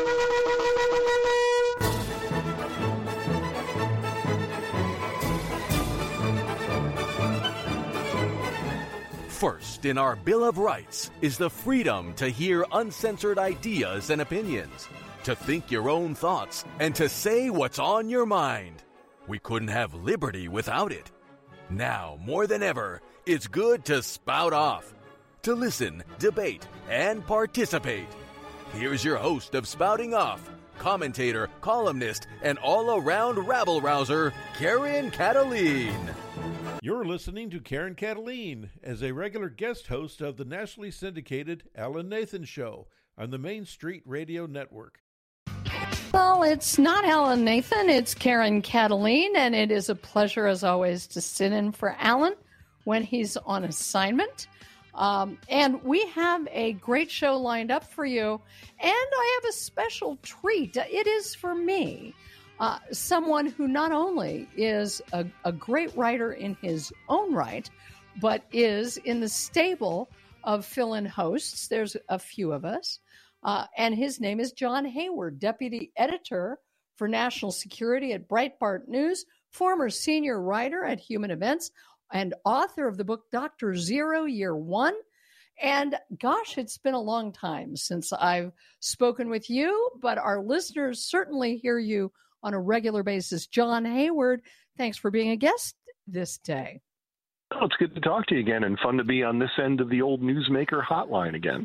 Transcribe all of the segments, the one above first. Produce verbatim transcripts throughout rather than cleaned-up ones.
First in our Bill of Rights is the freedom to hear uncensored ideas and opinions, to think your own thoughts, and to say what's on your mind. We couldn't have liberty without it. Now, more than ever, it's good to spout off, to listen, debate, and participate. Here's your host of Spouting Off, commentator, columnist, and all-around rabble-rouser, Karen Kataline. You're listening to Karen Kataline as a regular guest host of the nationally syndicated Alan Nathan Show on the Main Street Radio Network. Well, it's not Alan Nathan, it's Karen Kataline, and it is a pleasure, as always, to sit in for Alan when he's on assignment. Um, and we have a great show lined up for you, and I have a special treat. It is for me. Uh, someone who not only is a, a great writer in his own right, but is in the stable of fill-in hosts. There's a few of us. Uh, and his name is John Hayward, deputy editor for national security at Breitbart News, former senior writer at Human Events, and author of the book Doctor Zero, Year One. And gosh, it's been a long time since I've spoken with you, but our listeners certainly hear you on a regular basis. John Hayward, thanks for being a guest this day. Oh, it's good to talk to you again, and fun to be on this end of the old newsmaker hotline again.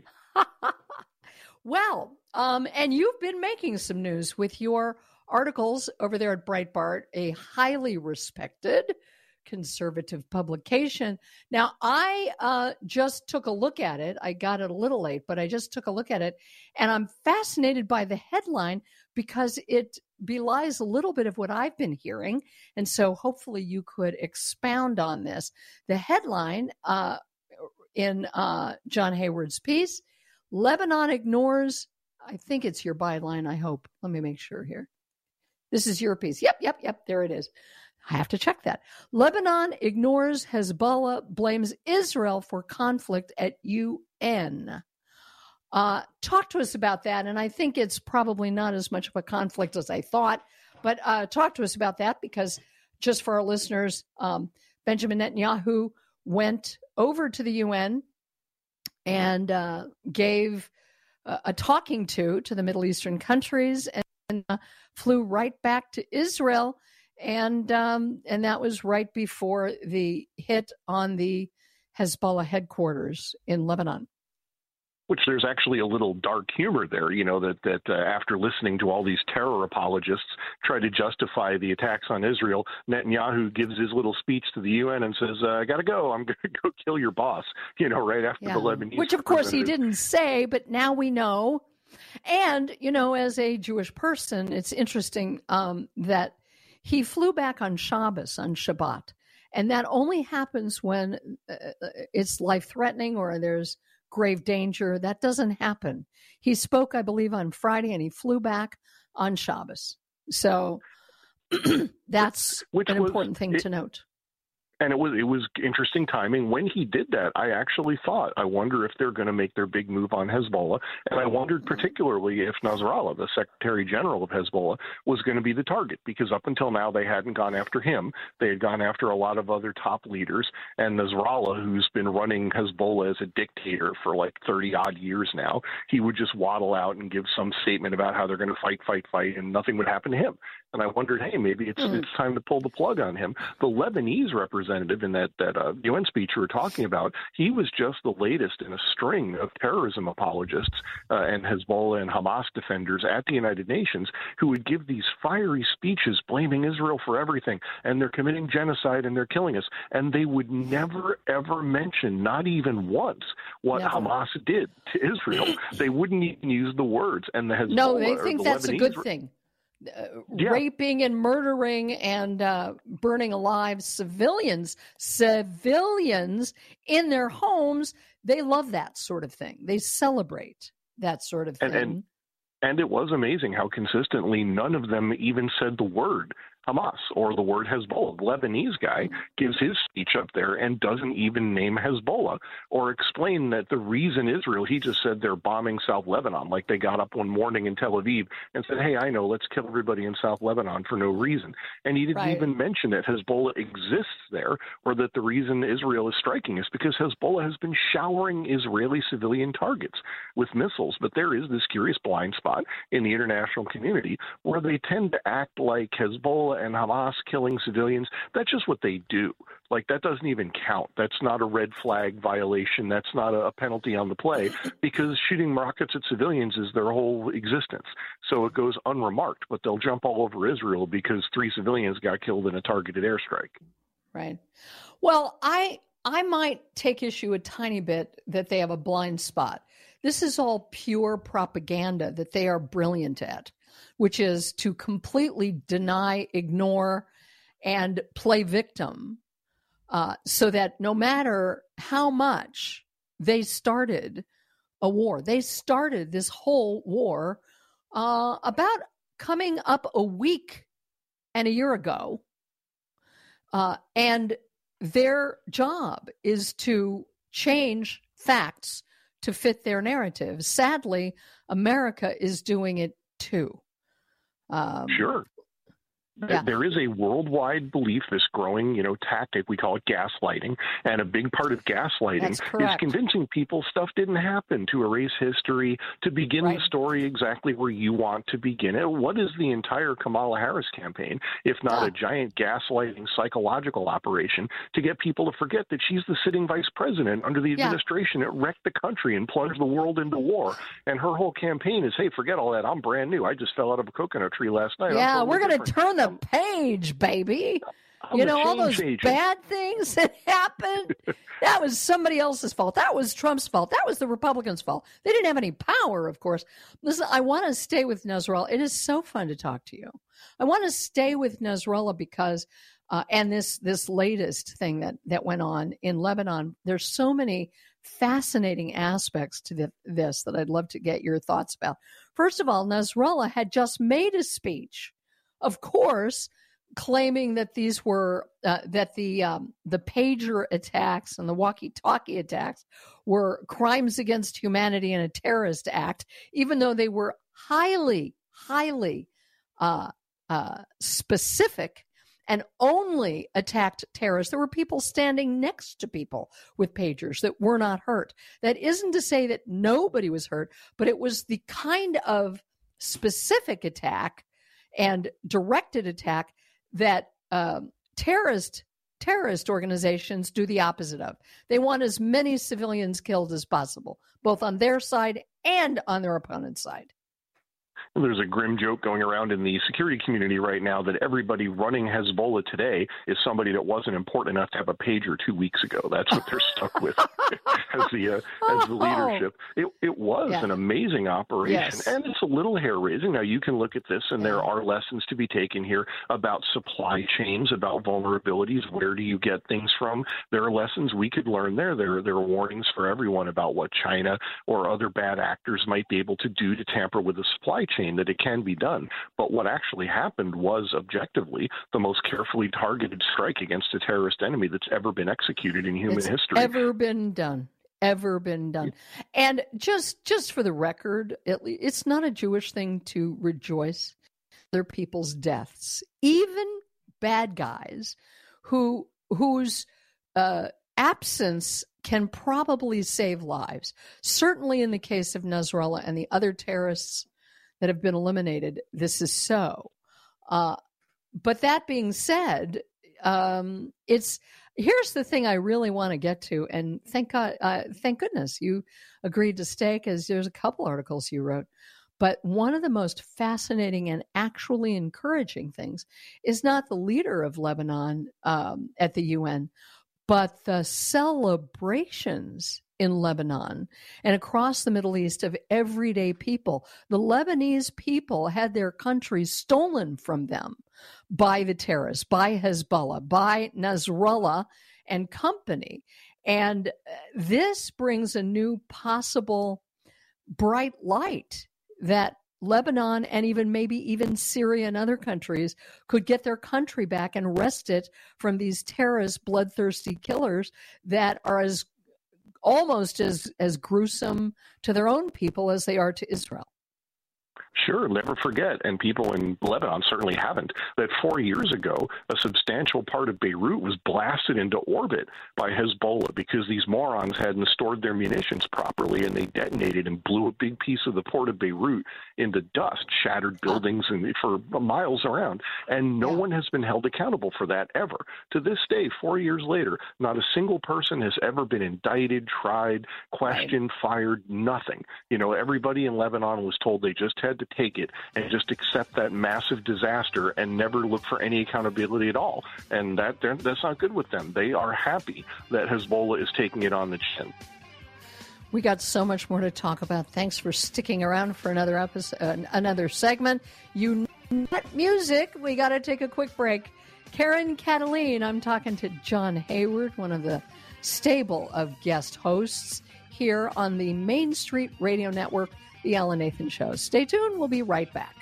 Well, um, and you've been making some news with your articles over there at Breitbart, a highly respected conservative publication. Now, I uh, just took a look at it. I got it a little late, but I just took a look at it, and I'm fascinated by the headline because it belies a little bit of what I've been hearing, and so hopefully you could expound on this. The headline uh, in uh, John Hayward's piece, Lebanon ignores, I think it's your byline, I hope. Let me make sure here. This is your piece. Yep, yep, yep, there it is. I have to check that. Lebanon ignores Hezbollah, blames Israel for conflict at U N. Uh, talk to us about that, and I think it's probably not as much of a conflict as I thought, but uh, talk to us about that because just for our listeners, um, Benjamin Netanyahu went over to the U N and uh, gave uh, a talking to to the Middle Eastern countries and, and uh, flew right back to Israel. And um, and that was right before the hit on the Hezbollah headquarters in Lebanon. Which there's actually a little dark humor there, you know, that, that uh, after listening to all these terror apologists try to justify the attacks on Israel, Netanyahu gives his little speech to the U N and says, uh, I got to go. I'm going to go kill your boss, you know, right after yeah. the Lebanese. Which, of course, he didn't say, but now we know. And, you know, as a Jewish person, it's interesting um, that he flew back on Shabbos, on Shabbat, and that only happens when uh, it's life-threatening or there's grave danger. That doesn't happen. He spoke, I believe, on Friday, and he flew back on Shabbos. So that's Which an was, important thing it, to note. And it was it was interesting timing. When he did that, I actually thought, I wonder if they're going to make their big move on Hezbollah. And I wondered particularly if Nasrallah, the Secretary General of Hezbollah, was going to be the target, because up until now they hadn't gone after him. They had gone after a lot of other top leaders. And Nasrallah, who's been running Hezbollah as a dictator for like thirty odd years now, he would just waddle out and give some statement about how they're going to fight, fight, fight, and nothing would happen to him. And I wondered, hey, maybe it's mm. it's time to pull the plug on him. The Lebanese representative in that, that uh, U N speech you were talking about, he was just the latest in a string of terrorism apologists uh, and Hezbollah and Hamas defenders at the United Nations who would give these fiery speeches blaming Israel for everything, and they're committing genocide and they're killing us. And they would never, ever mention, not even once, what never. Hamas did to Israel. They wouldn't even use the words. And the Hezbollah, no, they think the that's Lebanese a good thing. Uh, yeah. Raping and murdering and uh, burning alive civilians, civilians in their homes. They love that sort of thing. They celebrate that sort of thing. And, and, and it was amazing how consistently none of them even said the word Hamas or the word Hezbollah. The Lebanese guy gives his speech up there and doesn't even name Hezbollah or explain that the reason Israel, he just said they're bombing South Lebanon, like they got up one morning in Tel Aviv and said, hey, I know, let's kill everybody in South Lebanon for no reason. And he didn't Right. even mention that Hezbollah exists there or that the reason Israel is striking is because Hezbollah has been showering Israeli civilian targets with missiles. But there is this curious blind spot in the international community where they tend to act like Hezbollah and Hamas killing civilians. That's just what they do. Like, that doesn't even count. That's not a red flag violation. That's not a penalty on the play because shooting rockets at civilians is their whole existence. So it goes unremarked, but they'll jump all over Israel because three civilians got killed in a targeted airstrike. Right. Well, I I might take issue a tiny bit that they have a blind spot. This is all pure propaganda that they are brilliant at, which is to completely deny, ignore, and play victim uh, so that no matter how much they started a war, they started this whole war uh, about coming up a week and a year ago. Uh, and their job is to change facts to fit their narrative. Sadly, America is doing it too. Um, Sure. Yeah. There is a worldwide belief, this growing, you know, tactic, we call it gaslighting, and a big part of gaslighting is convincing people stuff didn't happen, to erase history, to begin Right. the story exactly where you want to begin it. What is the entire Kamala Harris campaign, if not Yeah. a giant gaslighting psychological operation to get people to forget that she's the sitting vice president under the Yeah. administration that wrecked the country and plunged the world into war? And her whole campaign is, hey, forget all that. I'm brand new. I just fell out of a coconut tree last night. Yeah, totally we're going to different. turn the page, baby. I'm you a know, all those change agent. bad things that happened, that was somebody else's fault. That was Trump's fault. That was the Republicans' fault. They didn't have any power, of course. Listen, I want to stay with Nasrallah. It is so fun to talk to you. I want to stay with Nasrallah because, uh, and this this latest thing that, that went on in Lebanon, there's so many fascinating aspects to the, this that I'd love to get your thoughts about. First of all, Nasrallah had just made a speech, of course, claiming that these were uh, that the um, the pager attacks and the walkie-talkie attacks were crimes against humanity and a terrorist act, even though they were highly, highly uh, uh, specific and only attacked terrorists. There were people standing next to people with pagers that were not hurt. That isn't to say that nobody was hurt, but it was the kind of specific attack and directed attack that um, terrorist terrorist organizations do the opposite of. They want as many civilians killed as possible, both on their side and on their opponent's side. There's a grim joke going around in the security community right now that everybody running Hezbollah today is somebody that wasn't important enough to have a pager two weeks ago. That's what they're stuck with as the uh, as the leadership. It it was Yeah. an amazing operation, Yes. and it's a little hair raising. Now you can look at this, and there are lessons to be taken here about supply chains, about vulnerabilities. Where do you get things from? There are lessons we could learn there. There there are warnings for everyone about what China or other bad actors might be able to do to tamper with the supply chain. That it can be done. But what actually happened was objectively the most carefully targeted strike against a terrorist enemy that's ever been executed in human it's history. Ever been done. Ever been done. And just just for the record, it, it's not a Jewish thing to rejoice other people's deaths. Even bad guys who whose uh, absence can probably save lives. Certainly in the case of Nasrallah and the other terrorists that have been eliminated, this is so. Uh, but that being said, um, it's here's the thing I really want to get to, and thank God, uh, thank goodness you agreed to stay, because there's a couple articles you wrote. But one of the most fascinating and actually encouraging things is not the leader of Lebanon um, at the U N, but the celebrations in Lebanon and across the Middle East of everyday people. The Lebanese people had their country stolen from them by the terrorists, by Hezbollah, by Nasrallah and company. And this brings a new possible bright light that Lebanon and even maybe even Syria and other countries could get their country back and wrest it from these terrorist, bloodthirsty killers that are as almost as, as gruesome to their own people as they are to Israel. Sure, never forget, and people in Lebanon certainly haven't, that four years ago, a substantial part of Beirut was blasted into orbit by Hezbollah because these morons hadn't stored their munitions properly, and they detonated and blew a big piece of the port of Beirut into dust, shattered buildings and for miles around. And no yeah. one has been held accountable for that ever. To this day, four years later, not a single person has ever been indicted, tried, questioned, right. fired, nothing. You know, everybody in Lebanon was told they just had to take it and just accept that massive disaster and never look for any accountability at all. And that that's not good with them. They are happy that Hezbollah is taking it on the chin. We got so much more to talk about. Thanks for sticking around for another episode, uh, another segment. You nut music. We got to take a quick break. Karen Kataline, I'm talking to John Hayward, one of the stable of guest hosts here on the Main Street Radio Network, The Alan Nathan Show. Stay tuned. We'll be right back.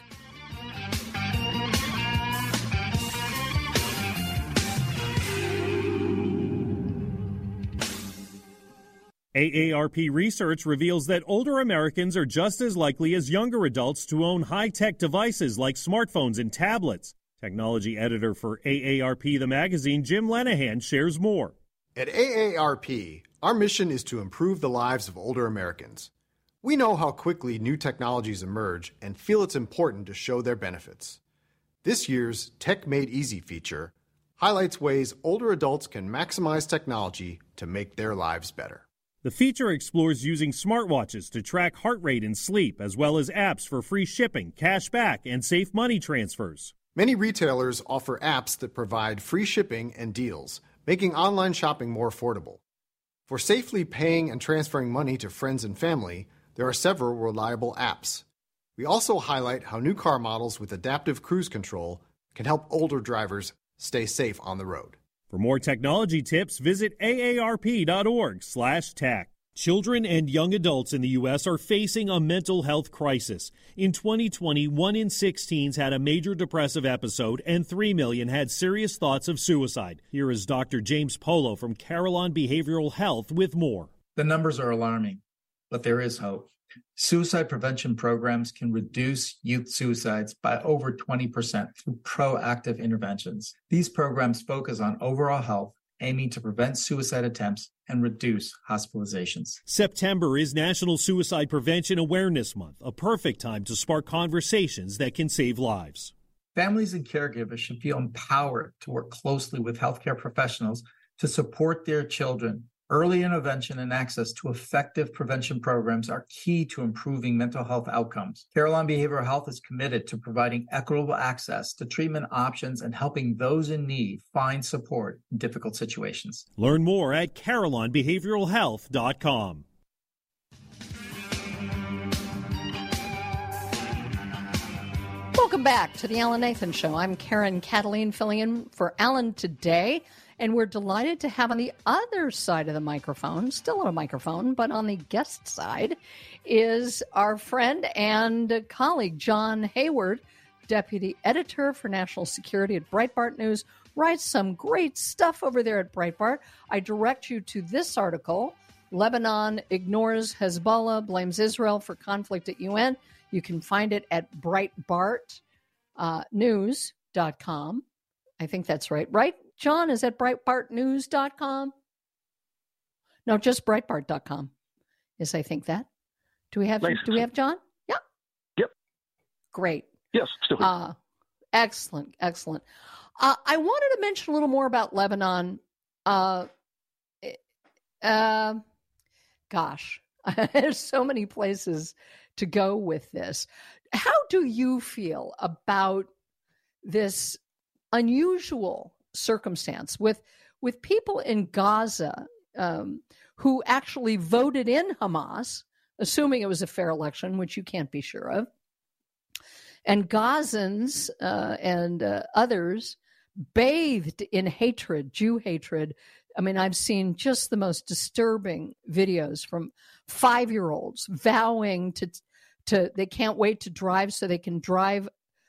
A A R P research reveals that older Americans are just as likely as younger adults to own high-tech devices like smartphones and tablets. Technology editor for A A R P, the magazine, Jim Lenahan, shares more. At A A R P, our mission is to improve the lives of older Americans. We know how quickly new technologies emerge and feel it's important to show their benefits. This year's Tech Made Easy feature highlights ways older adults can maximize technology to make their lives better. The feature explores using smartwatches to track heart rate and sleep, as well as apps for free shipping, cash back, and safe money transfers. Many retailers offer apps that provide free shipping and deals, making online shopping more affordable. For safely paying and transferring money to friends and family, there are several reliable apps. We also highlight how new car models with adaptive cruise control can help older drivers stay safe on the road. For more technology tips, visit aarp.org slash tech. Children and young adults in the U S are facing a mental health crisis. In twenty twenty, one in six teens had a major depressive episode and three million had serious thoughts of suicide. Here is Doctor James Polo from Carillon Behavioral Health with more. The numbers are alarming, but there is hope. Suicide prevention programs can reduce youth suicides by over twenty percent through proactive interventions. These programs focus on overall health, aiming to prevent suicide attempts and reduce hospitalizations. September is National Suicide Prevention Awareness Month, a perfect time to spark conversations that can save lives. Families and caregivers should feel empowered to work closely with healthcare professionals to support their children. Early intervention and access to effective prevention programs are key to improving mental health outcomes. Carillon Behavioral Health is committed to providing equitable access to treatment options and helping those in need find support in difficult situations. Learn more at carillon behavioral health dot com. Welcome back to the Alan Nathan Show. I'm Karen Kataline, filling in for Alan today. And we're delighted to have on the other side of the microphone, still on a microphone, but on the guest side, is our friend and colleague, John Hayward, deputy editor for national security at Breitbart News, writes some great stuff over there at Breitbart. I direct you to this article, Lebanon Ignores Hezbollah, Blames Israel for Conflict at U N. You can find it at breitbart news dot com. I think that's right. Right, John? Is that breitbart news dot com? No, just breitbart dot com. Is I think that. Do we have nice. Do we have John? Yeah. Yep. Great. Yes, still here. Uh, excellent, excellent. Uh, I wanted to mention a little more about Lebanon. Uh, uh, gosh, there's so many places to go with this. How do you feel about this unusual circumstance with with people in Gaza um, who actually voted in Hamas, assuming it was a fair election, which you can't be sure of, and Gazans uh, and uh, others bathed in hatred, Jew hatred. I mean, I've seen just the most disturbing videos from five-year-olds vowing to to they can't wait to drive so they can drive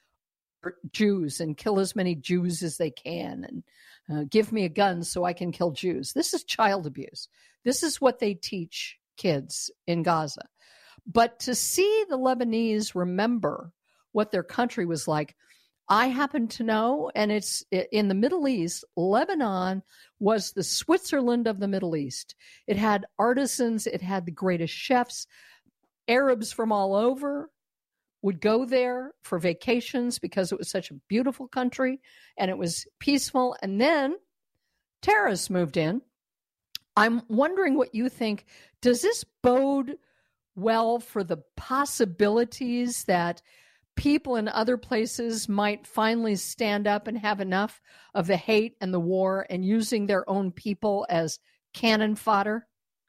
Jews and kill as many Jews as they can, and uh, give me a gun so I can kill Jews. This is child abuse. This is what they teach kids in Gaza. But to see the Lebanese remember what their country was like, I happen to know, and it's in the Middle East, Lebanon was the Switzerland of the Middle East. It had artisans, it had the greatest chefs. Arabs from all over would go there for vacations because it was such a beautiful country and it was peaceful. And then terrorists moved in. I'm wondering what you think. Does this bode well for the possibilities that people in other places might finally stand up and have enough of the hate and the war and using their own people as cannon fodder?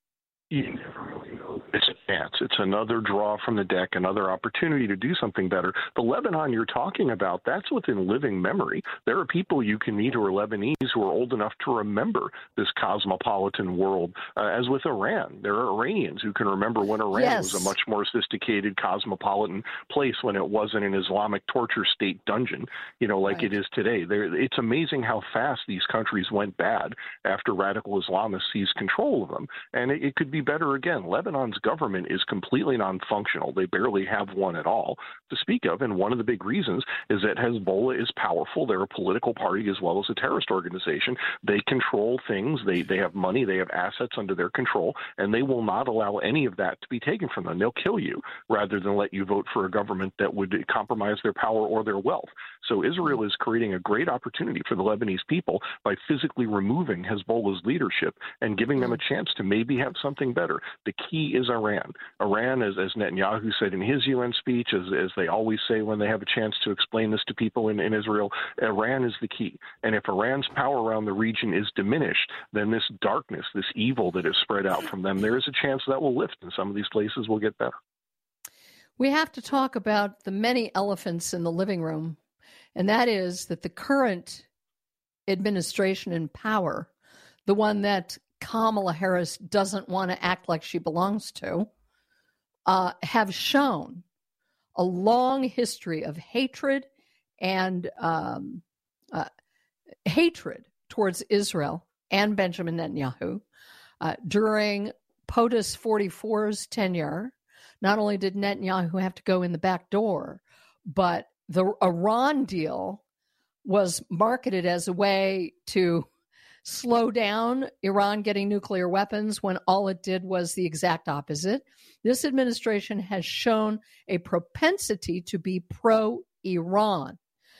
You never really know. It's a chance. It's another draw from the deck, another opportunity to do something better. The Lebanon you're talking about, that's within living memory. There are people you can meet who are Lebanese who are old enough to remember this cosmopolitan world. Uh, as with Iran, there are Iranians who can remember when Iran yes. was a much more sophisticated cosmopolitan place, when it wasn't an Islamic torture state dungeon, you know, like right. it is today. There, it's amazing how fast these countries went bad after radical Islamists seized control of them. And it, it could be better again. Lebanon's government is completely non-functional. They barely have one at all to speak of. And one of the big reasons is that Hezbollah is powerful. They're a political party as well as a terrorist organization. They control things. They they have money. They have assets under their control, and they will not allow any of that to be taken from them. They'll kill you rather than let you vote for a government that would compromise their power or their wealth. So Israel is creating a great opportunity for the Lebanese people by physically removing Hezbollah's leadership and giving them a chance to maybe have something better. The key is Iran. Iran, as, as Netanyahu said in his U N speech, as, as they always say when they have a chance to explain this to people in, in Israel, Iran is the key. And if Iran's power around the region is diminished, then this darkness, this evil that is spread out from them, there is a chance that will lift and some of these places will get better. We have to talk about the many elephants in the living room, and that is that the current administration in power, the one that Kamala Harris doesn't want to act like she belongs to, uh, have shown a long history of hatred and um, uh, hatred towards Israel and Benjamin Netanyahu. Uh, during POTUS forty-four's tenure, not only did Netanyahu have to go in the back door, but the Iran deal was marketed as a way to slow down Iran getting nuclear weapons when all it did was the exact opposite. This administration has shown a propensity to be pro-Iran.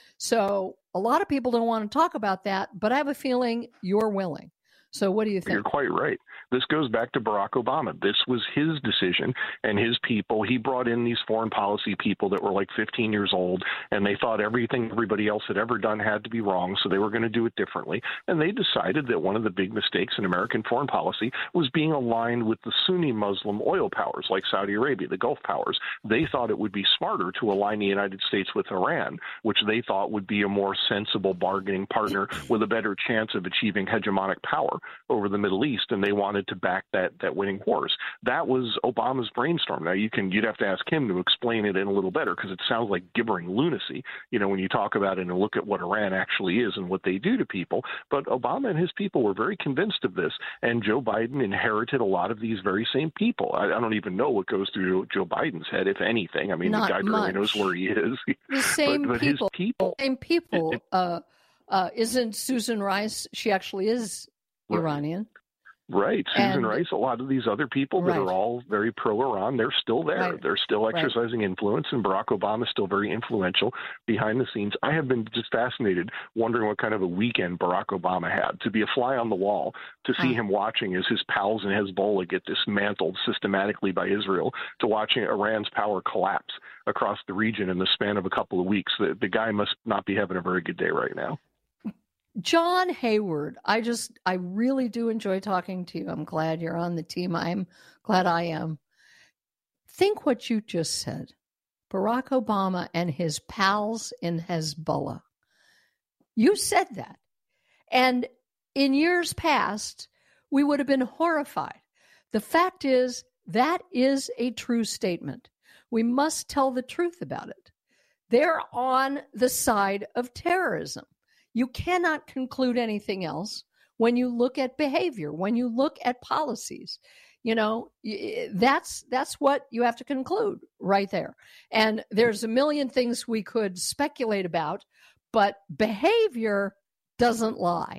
So a lot of people don't want to talk about that, but I have a feeling you're willing. So what do you think? You're quite right. This goes back to Barack Obama. This was his decision and his people. He brought in these foreign policy people that were like fifteen years old, and they thought everything everybody else had ever done had to be wrong, so they were going to do it differently. And they decided that one of the big mistakes in American foreign policy was being aligned with the Sunni Muslim oil powers like Saudi Arabia, the Gulf powers. They thought it would be smarter to align the United States with Iran, which they thought would be a more sensible bargaining partner with a better chance of achieving hegemonic power over the Middle East, and they wanted to back that that winning horse. That was Obama's brainstorm. Now, you can you'd have to ask him to explain it in a little better, because it sounds like gibbering lunacy, you know, when you talk about it and look at what Iran actually is and what they do to people. But Obama and his people were very convinced of this, and Joe Biden inherited a lot of these very same people. I, I don't even know what goes through Joe Biden's head, if anything. I mean, Not the guy much. barely knows where he is. The same but, but people. his people. Same people. It, it, uh, uh, isn't Susan Rice? She actually is right. Iranian. Right. Susan And, Rice, a lot of these other people that right. are all very pro-Iran, they're still there. Right. They're still Right. exercising influence, and Barack Obama is still very influential behind the scenes. I have been just fascinated, wondering what kind of a weekend Barack Obama had, to be a fly on the wall, to see Huh. him watching as his pals in Hezbollah get dismantled systematically by Israel, to watching Iran's power collapse across the region in the span of a couple of weeks. The, the guy must not be having a very good day right now. John Hayward, I just, I really do enjoy talking to you. I'm glad you're on the team. I'm glad I am. Think what you just said. Barack Obama and his pals in Hezbollah. You said that. And in years past, we would have been horrified. The fact is, that is a true statement. We must tell the truth about it. They're on the side of terrorism. You cannot conclude anything else when you look at behavior, when you look at policies. You know, that's that's what you have to conclude right there. And there's a million things we could speculate about, but behavior doesn't lie.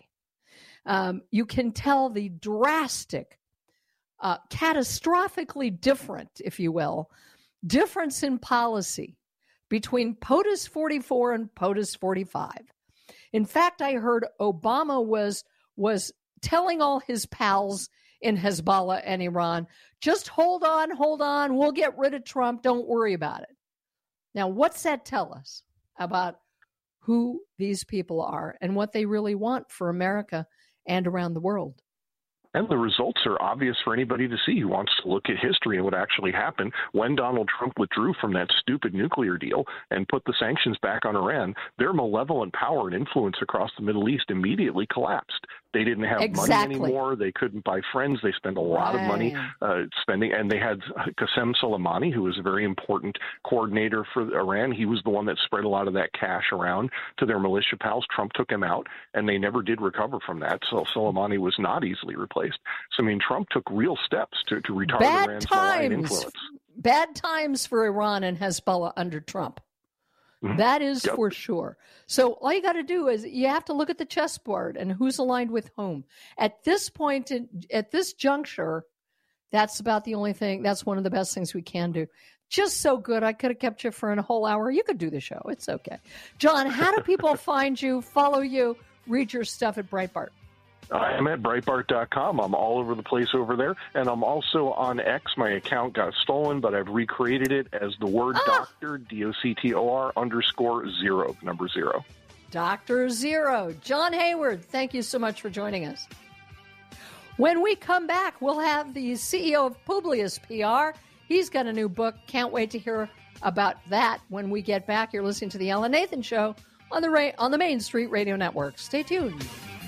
Um, you can tell the drastic, uh, catastrophically different, if you will, difference in policy between POTUS forty-four and POTUS forty-five. In fact, I heard Obama was was telling all his pals in Hezbollah and Iran, just hold on, hold on, we'll get rid of Trump, don't worry about it. Now, what's that tell us about who these people are and what they really want for America and around the world? And the results are obvious for anybody to see who wants to look at history and what actually happened when Donald Trump withdrew from that stupid nuclear deal and put the sanctions back on Iran. Their malevolent power and influence across the Middle East immediately collapsed. They didn't have exactly. money anymore. They couldn't buy friends. They spent a lot right. of money uh, spending. And they had Qasem Soleimani, who was a very important coordinator for Iran. He was the one that spread a lot of that cash around to their militia pals. Trump took him out, and they never did recover from that. So Soleimani was not easily replaced. So, I mean, Trump took real steps to, to retard bad Iran's times, influence. Bad times for Iran and Hezbollah under Trump. Mm-hmm. That is yep. for sure. So all you got to do is you have to look at the chessboard and who's aligned with whom. At this point, in, at this juncture, that's about the only thing. That's one of the best things we can do. Just so good. I could have kept you for a whole hour. You could do the show. It's okay. John, how do people find you, follow you, read your stuff at Breitbart? I'm at Breitbart dot com. I'm all over the place over there. And I'm also on X. My account got stolen, but I've recreated it as the word ah. doctor, D O C T O R underscore zero, number zero. Doctor Zero. John Hayward, thank you so much for joining us. When we come back, we'll have the C E O of Publius P R. He's got a new book. Can't wait to hear about that when we get back. You're listening to The Ellen Nathan Show on the, Ra- on the Main Street Radio Network. Stay tuned.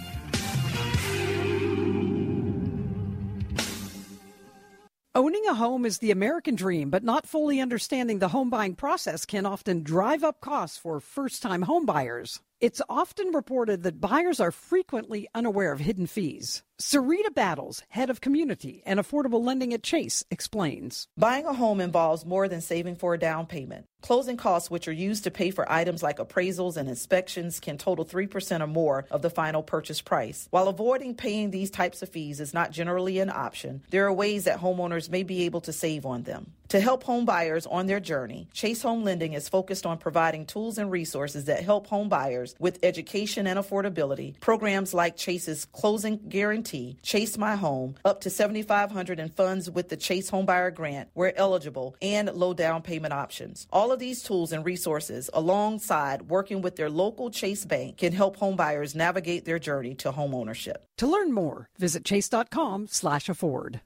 Owning a home is the American dream, but not fully understanding the home buying process can often drive up costs for first-time home buyers. It's often reported that buyers are frequently unaware of hidden fees. Sarita Battles, head of community and affordable lending at Chase, explains. Buying a home involves more than saving for a down payment. Closing costs, which are used to pay for items like appraisals and inspections, can total three percent or more of the final purchase price. While avoiding paying these types of fees is not generally an option, there are ways that homeowners may be able to save on them. To help home buyers on their journey, Chase Home Lending is focused on providing tools and resources that help home buyers with education and affordability. Programs like Chase's Closing Guarantee, Chase My Home, up to seven thousand five hundred dollars in funds with the Chase Homebuyer Grant where eligible, and low down payment options. All of these tools and resources, alongside working with their local Chase Bank, can help home buyers navigate their journey to home ownership. To learn more, visit chase.com slash afford.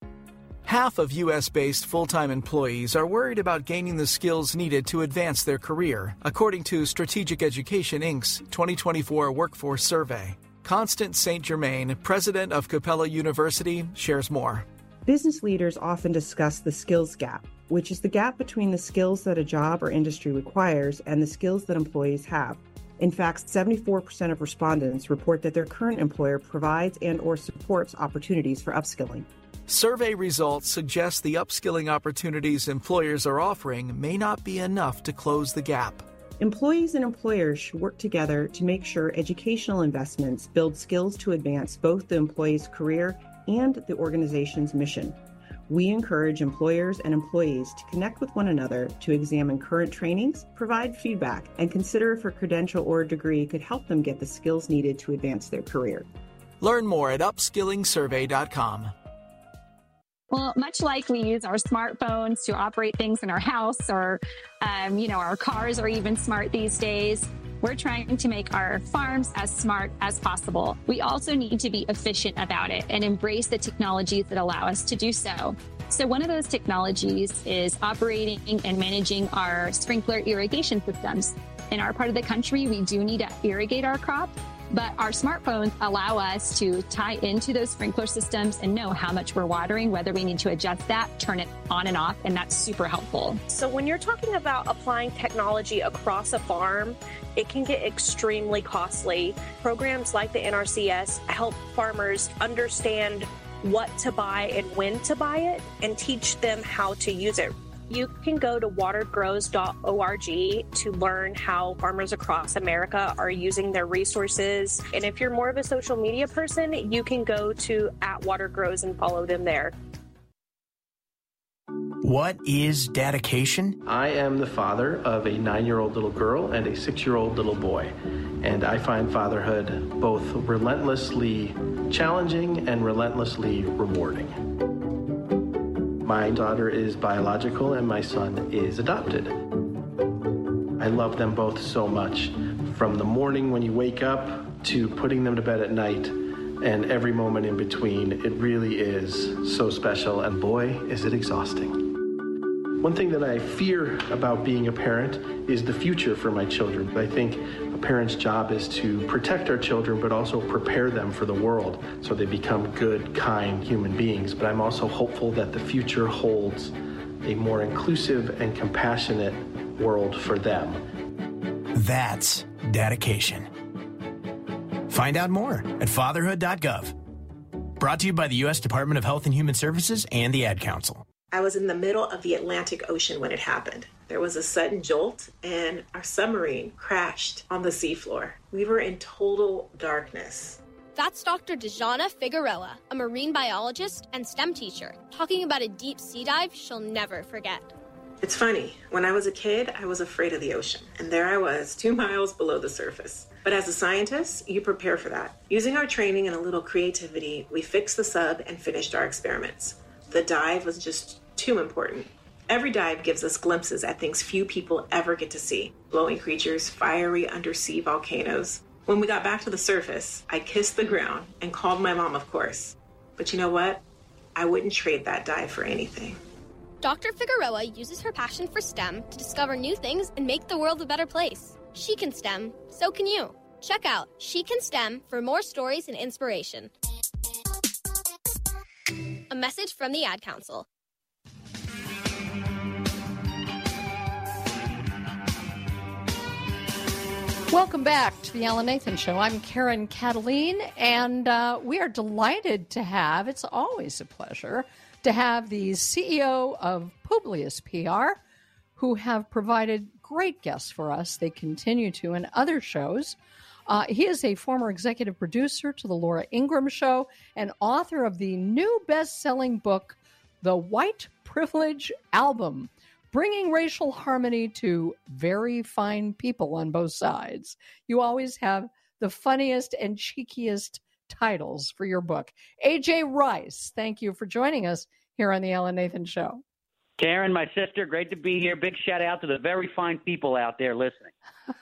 Half of U S-based full-time employees are worried about gaining the skills needed to advance their career, according to Strategic Education, Incorporated's twenty twenty-four Workforce Survey. Constance Saint Germain, president of Capella University, shares more. Business leaders often discuss the skills gap, which is the gap between the skills that a job or industry requires and the skills that employees have. In fact, seventy-four percent of respondents report that their current employer provides and or supports opportunities for upskilling. Survey results suggest the upskilling opportunities employers are offering may not be enough to close the gap. Employees and employers should work together to make sure educational investments build skills to advance both the employee's career and the organization's mission. We encourage employers and employees to connect with one another to examine current trainings, provide feedback, and consider if a credential or a degree could help them get the skills needed to advance their career. Learn more at upskilling survey dot com. Well, much like we use our smartphones to operate things in our house, or, um, you know, our cars are even smart these days, we're trying to make our farms as smart as possible. We also need to be efficient about it and embrace the technologies that allow us to do so. So one of those technologies is operating and managing our sprinkler irrigation systems. In our part of the country, we do need to irrigate our crops. But our smartphones allow us to tie into those sprinkler systems and know how much we're watering, whether we need to adjust that, turn it on and off, and that's super helpful. So when you're talking about applying technology across a farm, it can get extremely costly. Programs like the N R C S help farmers understand what to buy and when to buy it and teach them how to use it. You can go to watered grows dot org to learn how farmers across America are using their resources. And if you're more of a social media person, you can go to at wateredgrows and follow them there. What is dedication? I am the father of a nine-year-old little girl and a six-year-old little boy. And I find fatherhood both relentlessly challenging and relentlessly rewarding. My daughter is biological and my son is adopted. I love them both so much. From the morning when you wake up to putting them to bed at night and every moment in between, it really is so special. And boy, is it exhausting. One thing that I fear about being a parent is the future for my children. I think a parent's job is to protect our children, but also prepare them for the world so they become good, kind human beings. But I'm also hopeful that the future holds a more inclusive and compassionate world for them. That's dedication. Find out more at fatherhood dot gov. Brought to you by the U S Department of Health and Human Services and the Ad Council. I was in the middle of the Atlantic Ocean when it happened. There was a sudden jolt and our submarine crashed on the seafloor. We were in total darkness. That's Doctor Dejana Figueroa, a marine biologist and STEM teacher, talking about a deep sea dive she'll never forget. It's funny, when I was a kid, I was afraid of the ocean. And there I was, two miles below the surface. But as a scientist, you prepare for that. Using our training and a little creativity, we fixed the sub and finished our experiments. The dive was just too important. Every dive gives us glimpses at things few people ever get to see. Glowing creatures, fiery undersea volcanoes. When we got back to the surface, I kissed the ground and called my mom, of course. But you know what? I wouldn't trade that dive for anything. Doctor Figueroa uses her passion for STEM to discover new things and make the world a better place. She can STEM, so can you. Check out She Can STEM for more stories and inspiration. A message from the Ad Council. Welcome back to the Alan Nathan Show. I'm Karen Cataline, and uh, we are delighted to have, it's always a pleasure, to have the C E O of Publius P R, who have provided great guests for us. They continue to in other shows. Uh, he is a former executive producer to The Laura Ingraham Show and author of the new best-selling book, The White Privilege Album, Bringing Racial Harmony to Very Fine People on Both Sides. You always have the funniest and cheekiest titles for your book. A J Rice, thank you for joining us here on the Alan Nathan Show. Karen, my sister, great to be here. Big shout out to the very fine people out there listening.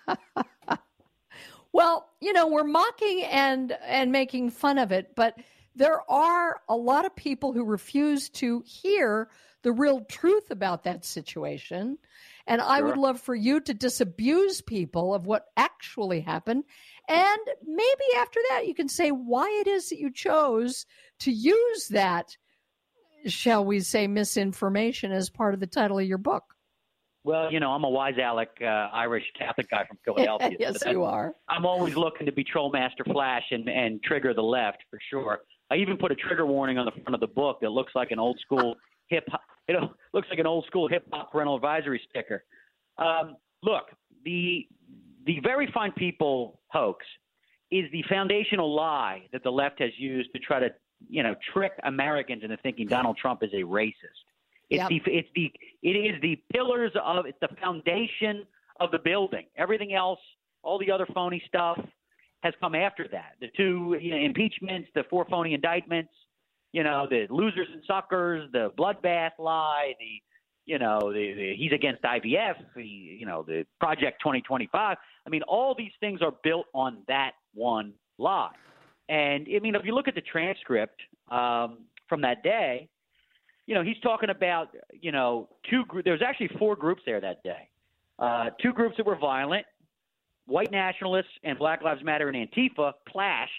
Well, you know, we're mocking and and making fun of it, but there are a lot of people who refuse to hear the real truth about that situation. And I Sure. would love for you to disabuse people of what actually happened. And maybe after that, you can say why it is that you chose to use that, shall we say, misinformation as part of the title of your book. Well, you know, I'm a wise Alec uh, Irish Catholic guy from Philadelphia. Yes, so you are. I'm always looking to be Trollmaster Flash and, and trigger the left for sure. I even put a trigger warning on the front of the book that looks like an old school hip hop. It looks like an old school hip hop parental advisory sticker. Um, look, the the very fine people hoax is the foundational lie that the left has used to try to, you know, trick Americans into thinking Donald Trump is a racist. It's Yep. the it's the it is the pillars of it's the foundation of the building. Everything else, all the other phony stuff, has come after that. The two you know, impeachments, the four phony indictments, you know, the losers and suckers, the bloodbath lie, the you know, the, the he's against I V F, the you know, the Project twenty twenty-five. I mean, all these things are built on that one lie. And I mean, if you look at the transcript um, from that day, you know, he's talking about, you know, two – there's actually four groups there that day. Uh, two groups that were violent, white nationalists and Black Lives Matter and Antifa clashed,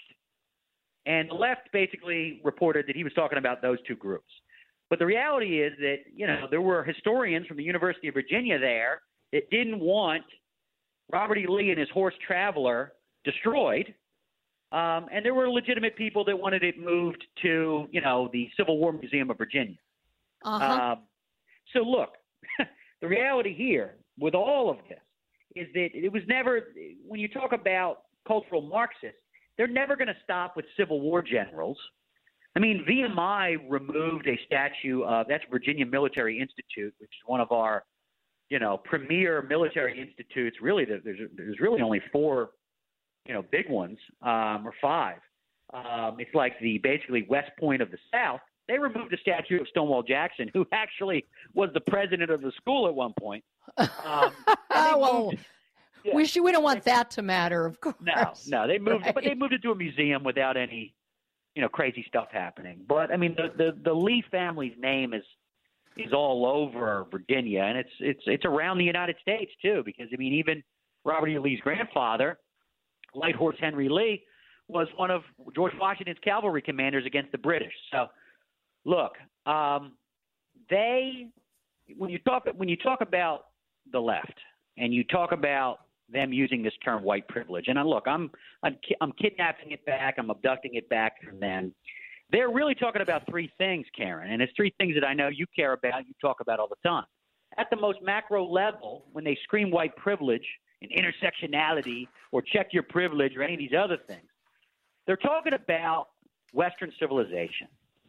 and the left basically reported that he was talking about those two groups. But the reality is that, you know, there were historians from the University of Virginia there that didn't want Robert E. Lee and his horse Traveler destroyed. Um, and there were legitimate people that wanted it moved to, you know, the Civil War Museum of Virginia. Uh-huh. Um, so, look, the reality here with all of this is that it was never – when you talk about cultural Marxists, they're never going to stop with Civil War generals. I mean, V M I removed a statue of – that's Virginia Military Institute, which is one of our, you know, premier military institutes. Really, there's, there's really only four – you know, big ones, um, or five. Um, it's like the basically West Point of the South. They removed a statue of Stonewall Jackson, who actually was the president of the school at one point. Um, well, moved, yeah. we should, we don't want that to matter, of course. No, no, they moved, right? but they moved it to a museum without any, you know, crazy stuff happening. But I mean, the the, the Lee family's name is is all over Virginia, and it's it's it's around the United States too, because I mean, even Robert E. Lee's grandfather, Light Horse Henry Lee, was one of George Washington's cavalry commanders against the British. So, look, um, they when you talk when you talk about the left and you talk about them using this term white privilege, and I, look, I'm I'm I'm kidnapping it back, I'm abducting it back from them. They're really talking about three things, Karen, and it's three things that I know you care about, you talk about all the time. At the most macro level, when they scream white privilege and intersectionality or check your privilege or any of these other things, they're talking about Western civilization.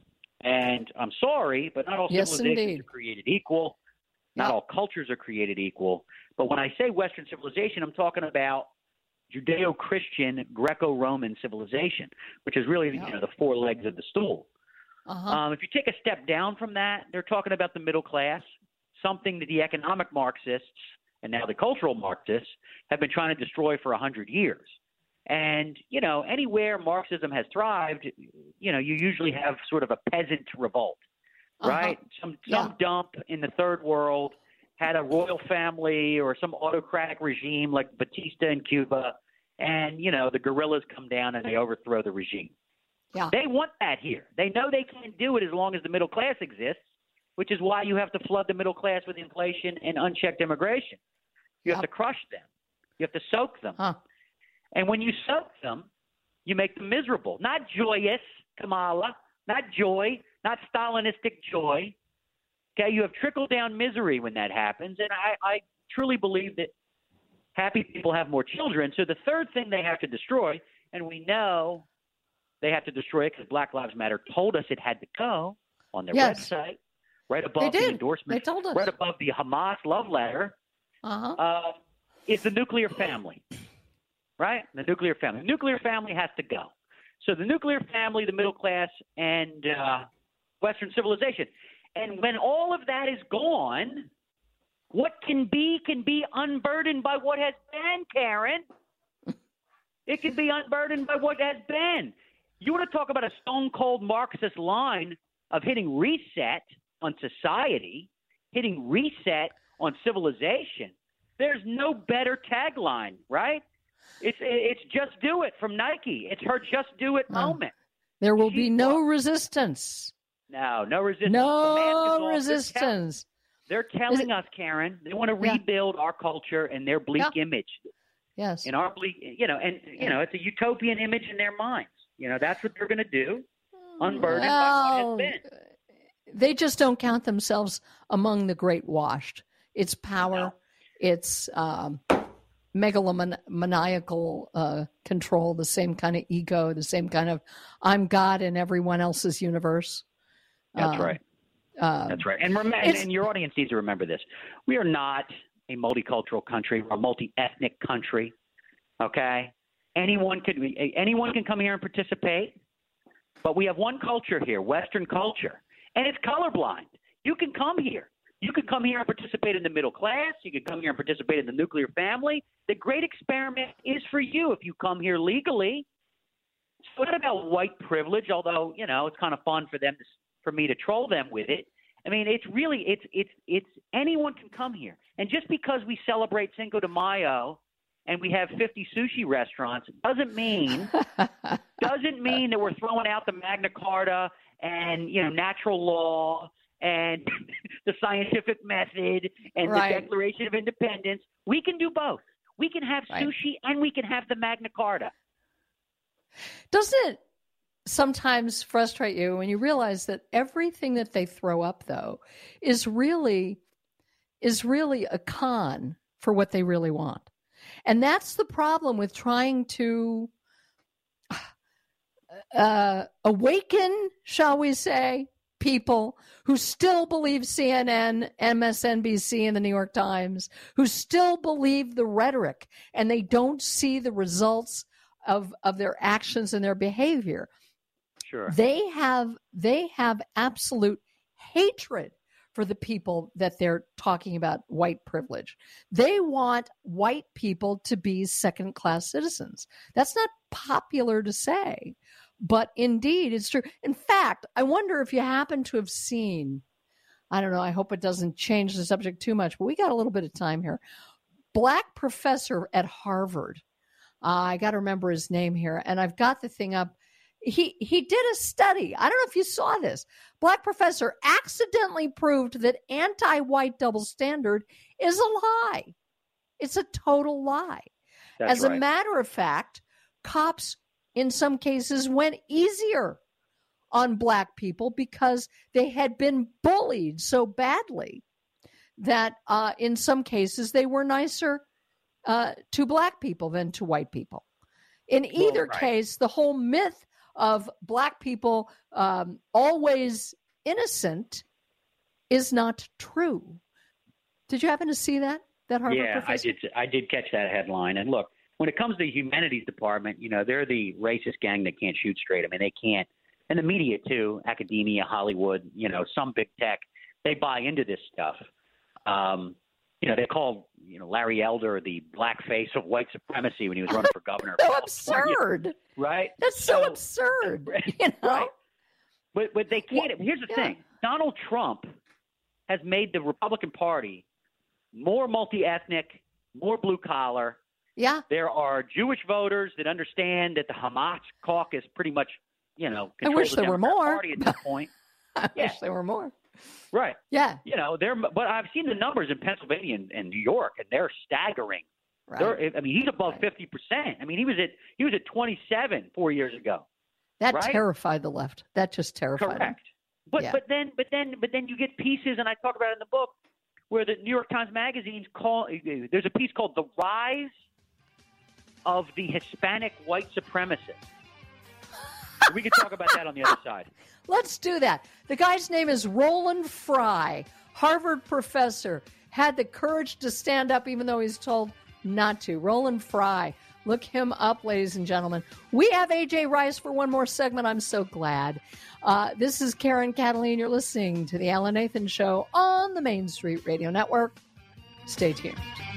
And I'm sorry, but not all yes, civilizations indeed. are created equal. Not yep. all cultures are created equal. But when I say Western civilization, I'm talking about Judeo-Christian Greco-Roman civilization, which is really yep. you know, the four legs of the stool. Uh-huh. Um, if you take a step down from that, they're talking about the middle class, something that the economic Marxists and now the cultural Marxists have been trying to destroy for a hundred years. And, you know, anywhere Marxism has thrived, you know, you usually have sort of a peasant revolt, right? Uh-huh. Some some yeah. dump in the third world had a royal family or some autocratic regime like Batista in Cuba, and, you know, the guerrillas come down and they overthrow the regime. Yeah. They want that here. They know they can't do it as long as the middle class exists, which is why you have to flood the middle class with inflation and unchecked immigration. You have yep. to crush them. You have to soak them. Huh. And when you soak them, you make them miserable. Not joyous, Kamala, not joy, not Stalinistic joy. Okay, you have trickle-down misery when that happens. And I, I truly believe that happy people have more children. So the third thing they have to destroy, and we know they have to destroy it because Black Lives Matter told us it had to go on their yes. website, right above the endorsement, they told us. right above the Hamas love letter, uh-huh. uh, is the nuclear family, right? The nuclear family. The nuclear family has to go. So the nuclear family, the middle class, and uh, Western civilization. And when all of that is gone, what can be can be unburdened by what has been, Karen. It can be unburdened by what has been. You want to talk about a stone-cold Marxist line of hitting reset on society, hitting reset on civilization. There's no better tagline, right? It's it's just do it from Nike. It's her just do it Uh, moment. There will She be no walked- resistance. No, no resistance. The No mask is off. They're tell- resistance. They're telling us, Karen, they want to Yeah. rebuild our culture and their bleak Yeah. image. Yes. In our bleak, you know, and you know, it's a utopian image in their minds. You know, that's what they're going to do, unburdened by Well, what has been. they just don't count themselves among the great washed. It's power. No. It's um, megalomaniacal uh, control, the same kind of ego, the same kind of I'm God in everyone else's universe. That's Uh, right. Uh, That's right. And, rem- and, it's- and your audience needs to remember this. We are not a multicultural country. We're a multi-ethnic country. Okay? Anyone could anyone can come here and participate, but we have one culture here, Western culture, and it's colorblind. You can come here. You can come here and participate in the middle class. You can come here and participate in the nuclear family. The great experiment is for you if you come here legally. So it's not about white privilege, although, you know, it's kind of fun for them to, for me to troll them with it. I mean, it's really it's it's it's anyone can come here. And just because we celebrate Cinco de Mayo and we have fifty sushi restaurants doesn't mean doesn't mean that we're throwing out the Magna Carta and, you know, natural law and the scientific method and Right. the Declaration of Independence. We can do both. We can have Right. sushi and we can have the Magna Carta. Doesn't it sometimes frustrate you when you realize that everything that they throw up, though, is really is really a con for what they really want? And that's the problem with trying to uh, awaken, shall we say, people who still believe C N N, M S N B C, and the New York Times, who still believe the rhetoric, and they don't see the results of, of their actions and their behavior. Sure. They have they have absolute hatred for the people that they're talking about white privilege. They want white people to be second-class citizens. That's not popular to say, but indeed it's true. In fact, I wonder if you happen to have seen, I don't know, I hope it doesn't change the subject too much, but we got a little bit of time here. Black professor at Harvard. Uh, I got to remember his name here, and I've got the thing up. He he did a study. I don't know if you saw this. Black professor accidentally proved that anti-white double standard is a lie. It's a total lie. That's As right. a matter of fact, cops in some cases went easier on black people because they had been bullied so badly that uh, in some cases they were nicer uh, to black people than to white people. In either right. case, the whole myth of black people um, always innocent is not true. Did you happen to see that? That Harvard yeah, professor? I did. I did catch that headline. And look, when it comes to the humanities department, you know, they're the racist gang that can't shoot straight. I mean, they can't. And the media too, academia, Hollywood, you know, some big tech, they buy into this stuff. Um, you know, they call, you know, Larry Elder the black face of white supremacy when he was running for governor. So of California, absurd. right? That's so, absurd. You know? Right. But but they can't. Here's the yeah. thing: Donald Trump has made the Republican Party more multi-ethnic, more blue collar. Yeah. There are Jewish voters that understand that the Hamas caucus pretty much, you know, I wish controls the there were Democrat more. Party at this point. I Yeah. wish there were more. Right. Yeah. You know, they're but I've seen the numbers in Pennsylvania and, and New York, and they're staggering. Right. They're, I mean, he's above fifty percent. I mean, he was at he was at twenty-seven four years ago. That right? terrified the left. That just terrified them. Correct. But Yeah. but then but then but then you get pieces, and I talk about it in the book, where the New York Times Magazine's call. There's a piece called "The Rise of the Hispanic White Supremacist." We can talk about that on the other side. Let's do that. The guy's name is Roland Fry, Harvard professor, had the courage to stand up even though he's told not to. Roland Fry. Look him up, ladies and gentlemen. We have A J Rice for one more segment. I'm so glad. Uh, this is Karen Cataline. You're listening to The Alan Nathan Show on the Main Street Radio Network. Stay tuned.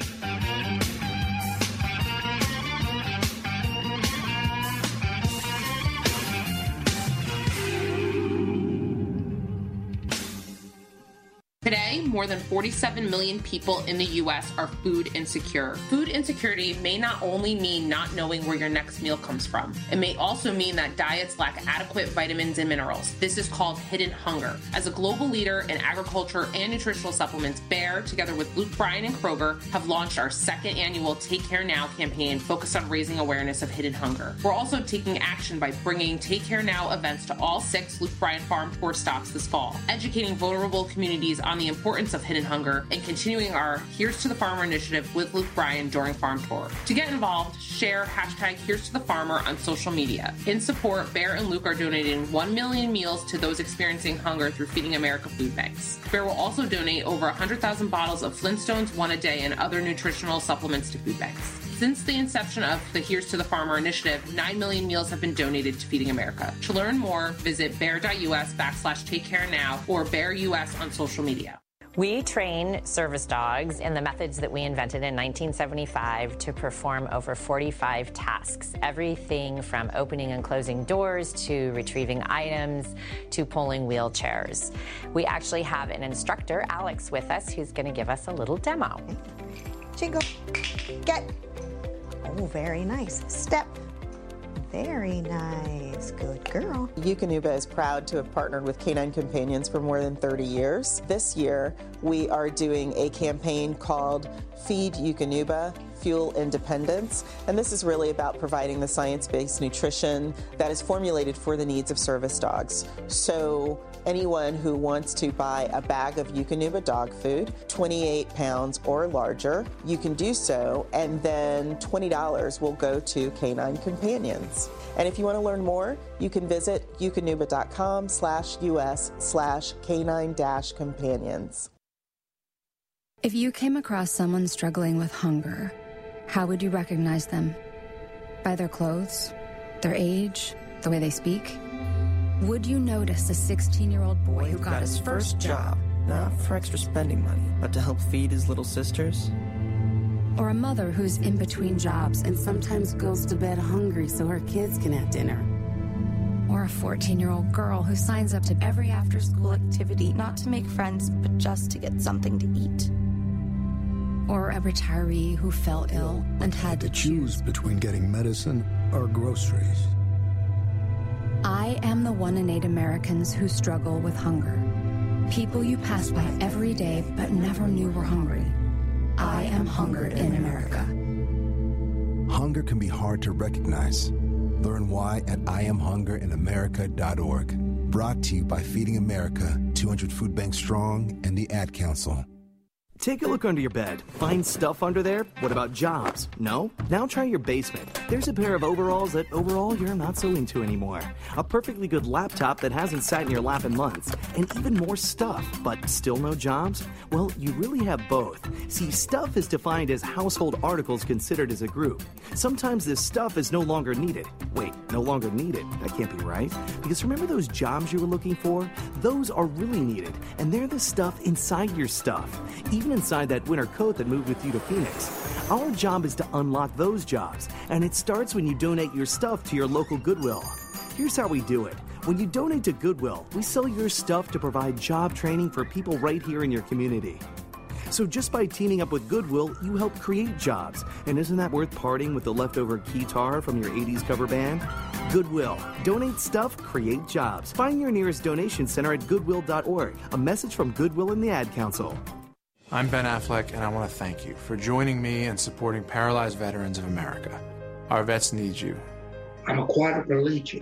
Today, more than forty-seven million people in the U S are food insecure. Food insecurity may not only mean not knowing where your next meal comes from. It may also mean that diets lack adequate vitamins and minerals. This is called hidden hunger. As a global leader in agriculture and nutritional supplements, Bayer, together with Luke Bryan and Kroger, have launched our second annual Take Care Now campaign focused on raising awareness of hidden hunger. We're also taking action by bringing Take Care Now events to all six Luke Bryan Farm Tour stops this fall, educating vulnerable communities on the importance of hidden hunger, and continuing our Here's to the Farmer initiative with Luke Bryan during Farm Tour. To get involved, share hashtag Here's to the Farmer on social media. In support, Bayer and Luke are donating one million meals to those experiencing hunger through Feeding America food banks. Bayer will also donate over one hundred thousand bottles of Flintstones One a Day and other nutritional supplements to food banks. Since the inception of the Here's to the Farmer initiative, nine million meals have been donated to Feeding America. To learn more, visit bayer.us backslash take care now or Bayer U S on social media. We train service dogs in the methods that we invented in nineteen seventy-five to perform over forty-five tasks. Everything from opening and closing doors to retrieving items to pulling wheelchairs. We actually have an instructor, Alex, with us who's going to give us a little demo. Jingle. Get. Oh, very nice. Step. Very nice. Good girl. Eukanuba is proud to have partnered with Canine Companions for more than thirty years. This year, we are doing a campaign called Feed Eukanuba, Fuel Independence, and this is really about providing the science-based nutrition that is formulated for the needs of service dogs. So anyone who wants to buy a bag of Eukanuba dog food, twenty-eight pounds or larger, you can do so, and then twenty dollars will go to Canine Companions. And if you want to learn more, you can visit eukanuba.com slash us slash canine dash companions. If you came across someone struggling with hunger, how would you recognize them? By their clothes, their age, the way they speak? Would you notice a sixteen-year-old boy who got his first job, not for extra spending money, but to help feed his little sisters? Or a mother who's in between jobs and sometimes goes to bed hungry so her kids can have dinner? Or a fourteen-year-old girl who signs up to every after-school activity not to make friends, but just to get something to eat? Or a retiree who fell ill and had to choose between getting medicine or groceries. I am the one in eight Americans who struggle with hunger. People you pass by every day but never knew were hungry. I am hunger in America. Hunger can be hard to recognize. Learn why at I am hunger in america dot org. Brought to you by Feeding America, two hundred Food Bank Strong, and the Ad Council. Take a look under your bed. Find stuff under there? What about jobs? No? Now try your basement. There's a pair of overalls that overall you're not so into anymore. A perfectly good laptop that hasn't sat in your lap in months. And even more stuff, but still no jobs? Well, you really have both. See, stuff is defined as household articles considered as a group. Sometimes this stuff is no longer needed. Wait, no longer needed? That can't be right. Because remember those jobs you were looking for? Those are really needed. And they're the stuff inside your stuff. Even inside that winter coat that moved with you to Phoenix. Our job is to unlock those jobs, and it starts when you donate your stuff to your local Goodwill. Here's how we do it. When you donate to Goodwill, we sell your stuff to provide job training for people right here in your community. So just by teaming up with Goodwill, you help create jobs. And isn't that worth parting with the leftover guitar from your eighties cover band? Goodwill. Donate stuff, create jobs. Find your nearest donation center at goodwill dot org. A message from Goodwill and the Ad Council. I'm Ben Affleck, and I want to thank you for joining me and supporting Paralyzed Veterans of America. Our vets need you. I'm a quadriplegic.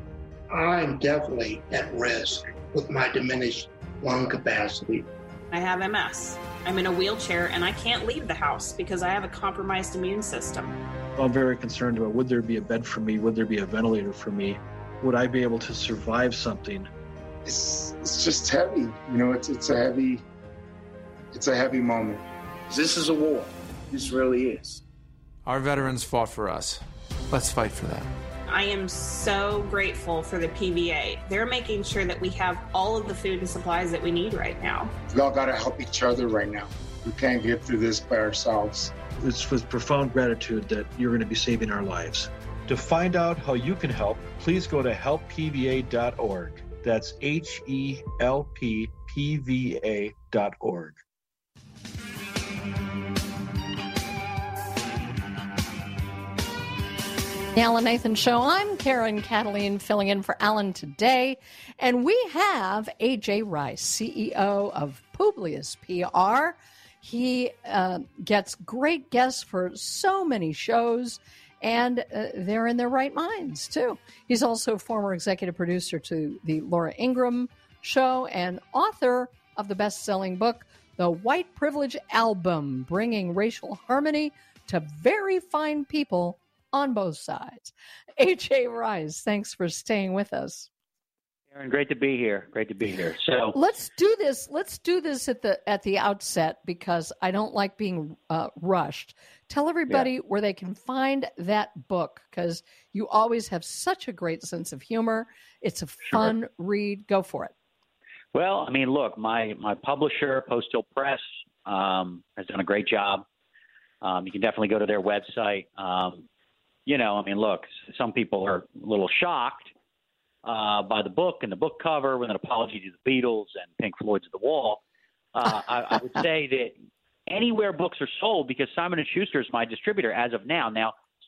I'm definitely at risk with my diminished lung capacity. I have M S. I'm in a wheelchair, and I can't leave the house because I have a compromised immune system. I'm very concerned about, would there be a bed for me? Would there be a ventilator for me? Would I be able to survive something? It's, it's just heavy. You know, it's, it's a heavy... It's a heavy moment. This is a war. This really is. Our veterans fought for us. Let's fight for them. I am so grateful for the P V A. They're making sure that we have all of the food and supplies that we need right now. We all got to help each other right now. We can't get through this by ourselves. It's with profound gratitude that you're going to be saving our lives. To find out how you can help, please go to help P V A dot org. That's H E L P P V A dot org. The Alan Nathan Show. I'm Karen Cataline filling in for Alan today. And we have A J Rice, C E O of Publius P R. He uh, gets great guests for so many shows, and uh, they're in their right minds, too. He's also former executive producer to the Laura Ingraham Show and author of the best-selling book, The White Privilege Album, Bringing Racial Harmony to Very Fine People on Both Sides. A J Rice, thanks for staying with us. Aaron, great to be here. Great to be here. So let's do this. Let's do this at the at the outset because I don't like being uh, rushed. Tell everybody yeah. where they can find that book because you always have such a great sense of humor. It's a fun sure. read. Go for it. Well, I mean, look, my my publisher, Post Hill Press, um, has done a great job. Um, you can definitely go to their website. Um, You know, I mean, look, some people are a little shocked uh, by the book and the book cover with an apology to the Beatles and Pink Floyd's The Wall. Uh, I, I would say that anywhere books are sold, because Simon and Schuster is my distributor as of now. Now,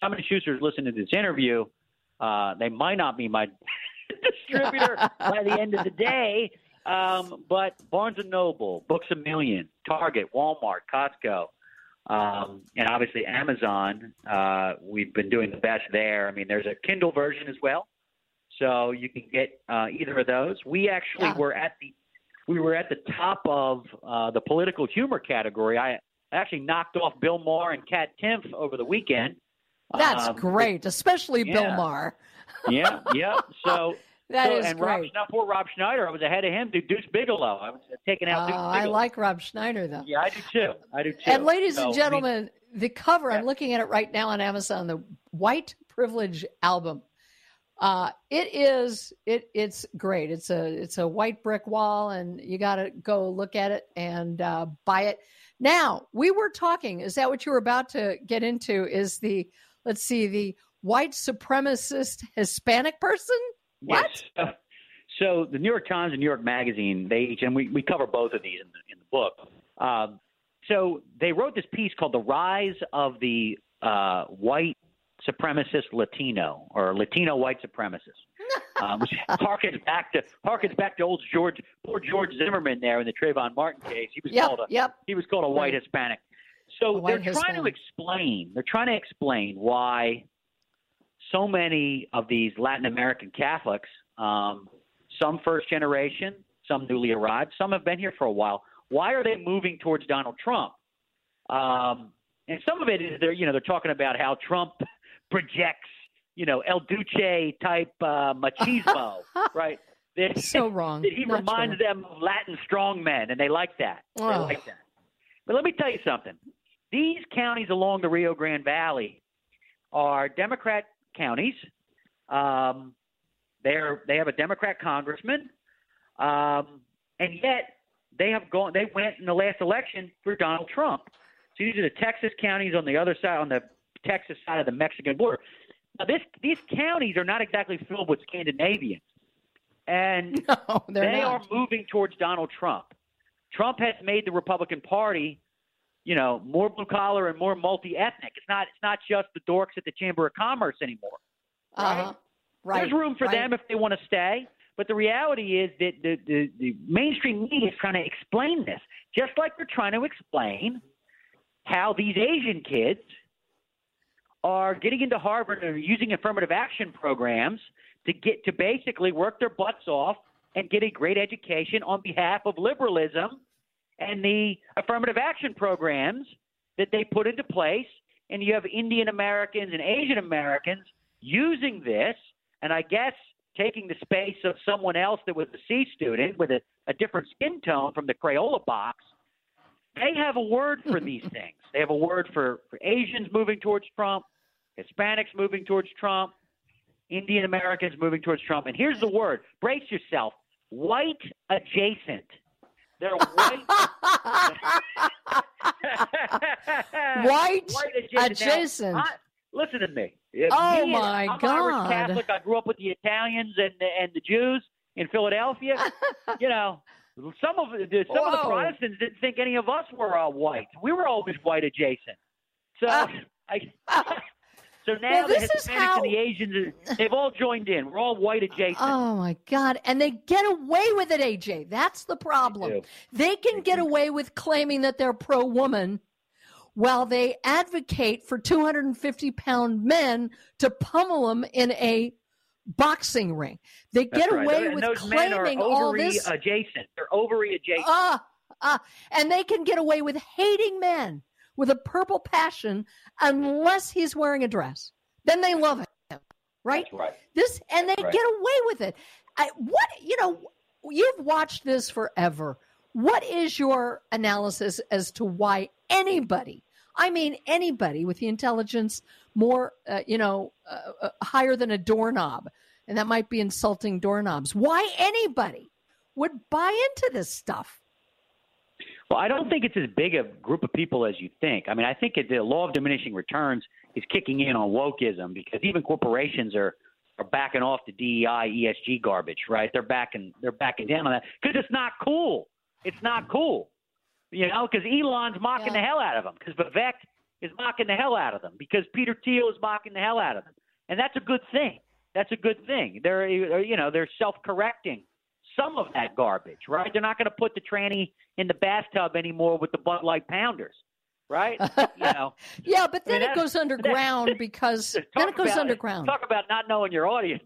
Simon and Schuster is listening to this interview, uh, they might not be my distributor by the end of the day. Um, but Barnes and Noble, Books A Million, Target, Walmart, Costco, um, and obviously Amazon. Uh, we've been doing the best there. I mean, there's a Kindle version as well, so you can get uh, either of those. We actually yeah. were at the we were at the top of uh, the political humor category. I actually knocked off Bill Maher and Kat Timpf over the weekend. That's um, great, especially yeah. Bill Maher. yeah, yeah. So that so, is and great. Rob, poor Rob Schneider, I was ahead of him. Deuce Bigelow, I was taking out Oh, Deuce Bigelow. I like Rob Schneider, though. Yeah, I do too. I do too. And ladies so, and gentlemen, I mean, the cover, yeah. I'm looking at it right now on Amazon, the White Privilege album. Uh, it is it it's great. It's a it's a white brick wall, and you got to go look at it and uh, buy it. Now, we were talking, is that what you were about to get into? Is the, let's see, the white supremacist Hispanic person? What? Yes. So the New York Times and New York Magazine, they each, and we, we cover both of these in the, in the book. Um, so they wrote this piece called The Rise of the uh, White Supremacist Latino, or Latino White Supremacist, um, which harkens back to harkens back to old George, poor George Zimmerman there in the Trayvon Martin case. He was yep, called a yep. he was called a white right. Hispanic. So a they're white trying Hispanic. to explain. They're trying to explain why so many of these Latin American Catholics, um, some first generation, some newly arrived, some have been here for a while. Why are they moving towards Donald Trump? Um, and some of it is they're you know they're talking about how Trump projects, you know, El Duce type uh, machismo, right? That, so wrong. That he Not reminds true. them of Latin strongmen, and they like that. Oh. They like that. But let me tell you something. These counties along the Rio Grande Valley are Democrat counties. Um, they're they have a Democrat congressman, um, and yet they have gone. They went in the last election for Donald Trump. So these are the Texas counties on the other side, on the Texas side of the Mexican border. Now, this these counties are not exactly filled with Scandinavians, and no, they not. are moving towards Donald Trump. Trump has made the Republican Party, you know, more blue collar and more multi-ethnic. It's not it's not just the dorks at the Chamber of Commerce anymore. Right? Uh-huh. Right. There's room for right. them if they want to stay. But the reality is that the, the, the mainstream media is trying to explain this, just like they're trying to explain how these Asian kids are getting into Harvard and are using affirmative action programs to get to basically work their butts off and get a great education on behalf of liberalism and the affirmative action programs that they put into place. And you have Indian Americans and Asian Americans using this, and I guess taking the space of someone else that was a C student with a, a different skin tone from the Crayola box. They have a word for these things. They have a word for, for Asians moving towards Trump, Hispanics moving towards Trump, Indian Americans moving towards Trump. And here's the word. Brace yourself. White adjacent. They're white. white, white adjacent. adjacent. Now, I, listen to me. Oh, me my I'm God. Irish Catholic. I grew up with the Italians and the, and the Jews in Philadelphia. You know, some of the some of the Whoa. Protestants didn't think any of us were uh, white. We were always white adjacent. So Uh, I. So now well, the this Hispanics is how... and the Asians, they've all joined in. We're all white adjacent. Oh, my God. And they get away with it, A J. That's the problem. They, they can get away with claiming that they're pro-woman while they advocate for two hundred fifty pound men to pummel them in a boxing ring. They get That's right. away And with those men are claiming all ovary this. adjacent. They're ovary adjacent. Ah, ah, and they can get away with hating men with a purple passion unless he's wearing a dress. Then they love him, right? That's right. This and they That's right. get away with it. I, what you know, you've watched this forever. What is your analysis as to why anybody, I mean anybody with the intelligence more, uh, you know, uh, uh, higher than a doorknob, and that might be insulting doorknobs, why anybody would buy into this stuff? Well, I don't think it's as big a group of people as you think. I mean, I think it, the law of diminishing returns is kicking in on wokeism because even corporations are, are backing off the D E I, E S G garbage, right? They're backing they're backing down on that because it's not cool. It's not cool, you know, because Elon's mocking Yeah. the hell out of them because Vivek is mocking the hell out of them because Peter Thiel is mocking the hell out of them. And that's a good thing. That's a good thing. They're, you know, they're self-correcting some of that garbage, right? They're not going to put the tranny in the bathtub anymore with the Bud Light Pounders, right? You know. Yeah, but then I mean, it goes underground because then it goes about, underground. Talk about not knowing your audience.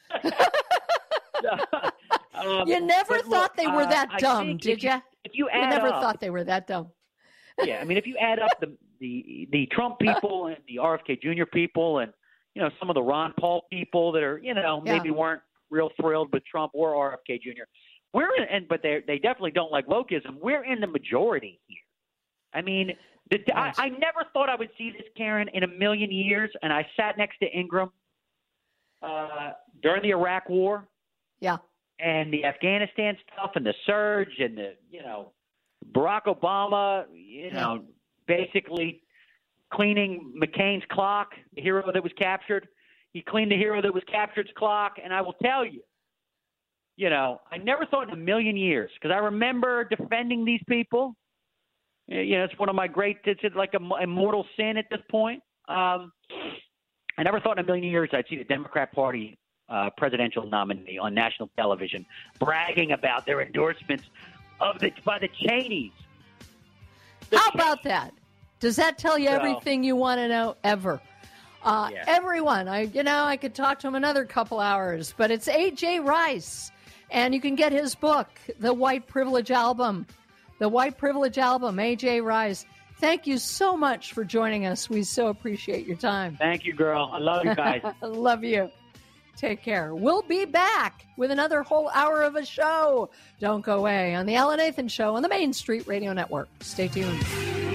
um, you never thought look, they were that uh, dumb, did you? you? If you add You never up, thought they were that dumb. yeah, I mean, if you add up the, the the Trump people and the R F K Junior people and, you know, some of the Ron Paul people that are, you know, Yeah. maybe weren't real thrilled with Trump or R F K Junior, we're in, and but they they definitely don't like wokeism. We're in the majority here. I mean, the, I, I never thought I would see this, Karen, in a million years. And I sat next to Ingram uh, during the Iraq War. Yeah. And the Afghanistan stuff and the surge and the, you know, Barack Obama, you know, basically cleaning McCain's clock, the hero that was captured. He cleaned the hero that was captured's clock. And I will tell you, you know, I never thought in a million years, because I remember defending these people. You know, it's one of my great, it's like a immortal sin at this point. Um, I never thought in a million years I'd see the Democrat Party uh, presidential nominee on national television bragging about their endorsements of the by the Cheneys. The How Cheneys. about that? Does that tell you So- everything you want to know ever? Uh, Yeah. Everyone, I you know, I could talk to him another couple hours, but it's A J Rice, and you can get his book, The White Privilege Album. The White Privilege Album, A J Rice. Thank you so much for joining us. We so appreciate your time. Thank you, girl. I love you guys. I love you. Take care. We'll be back with another whole hour of a show. Don't go away on the Alan Nathan Show on the Main Street Radio Network. Stay tuned.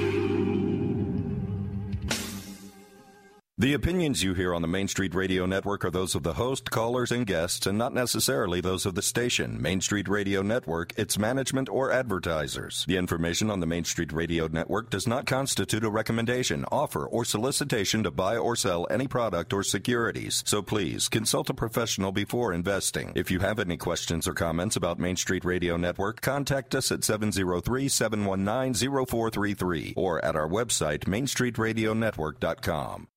The opinions you hear on the Main Street Radio Network are those of the host, callers, and guests, and not necessarily those of the station, Main Street Radio Network, its management, or advertisers. The information on the Main Street Radio Network does not constitute a recommendation, offer, or solicitation to buy or sell any product or securities. So please, consult a professional before investing. If you have any questions or comments about Main Street Radio Network, contact us at seven oh three, seven one nine, oh four three three or at our website, main street radio network dot com.